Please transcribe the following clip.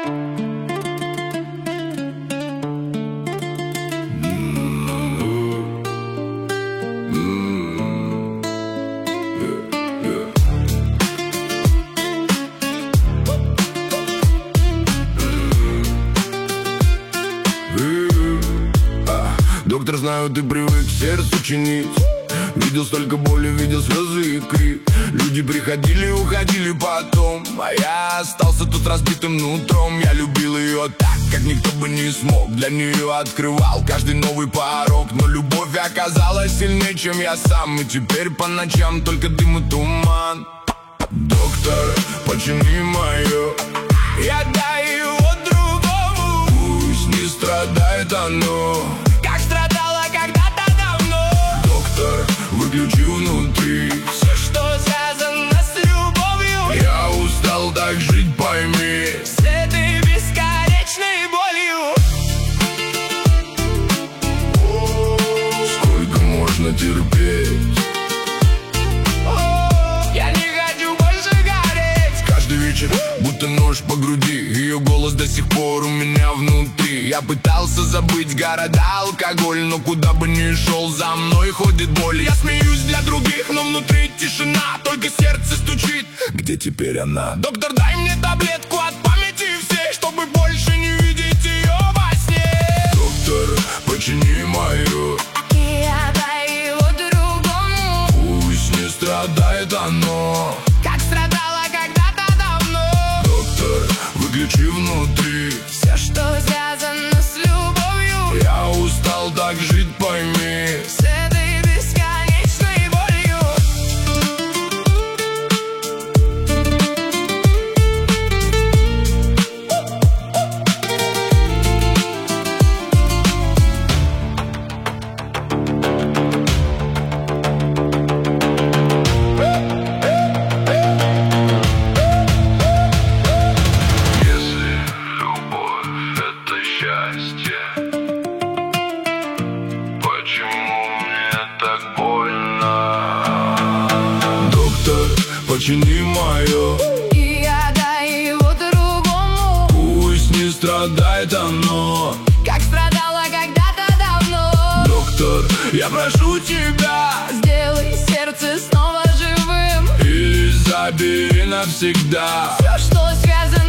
Доктор, знаю, ты привык сердцу чинить. Видел столько боли, видел слезы и крик. Люди приходили, уходили потом, а я остался тут разбитым нутром. Я любил ее так, как никто бы не смог. Для нее открывал каждый новый порог. Но любовь оказалась сильнее, чем я сам. И теперь по ночам только дым и туман. Доктор, почини мое, я дай его другому. Пусть не страдает оно, как страдало когда-то давно. Доктор, выключи внутри все, что связано с любовью. Я устал так жить, пойми, с этой бесконечной болью. Сколько можно терпеть? Я не хочу больше гореть. Каждый вечер будто нож по груди. Ее голос до сих пор у меня внутри. Я пытался забыть города, алкоголь, но куда бы ни шел, за мной ходит боль. Я смеюсь для других, но внутри тишина, только сердце стучит. Где теперь она? Доктор, дай мне таблетку от памяти всей, чтобы больше не видеть ее во сне. Доктор, почини мою, я дай его другому. пусть не страдает оно, Как страдала когда-то давно. Доктор, выключи внутри Все, что связано с любовью. Я устал так жить, пойми, С этой бесконечной болью. если любовь — это счастье, почему мне так больно? Доктор, почини мое, И я дай его другому. пусть не страдает оно. Как страдала когда-то давно. Доктор, я прошу тебя, Сделай сердце снова живым. или забери навсегда. Все, что связано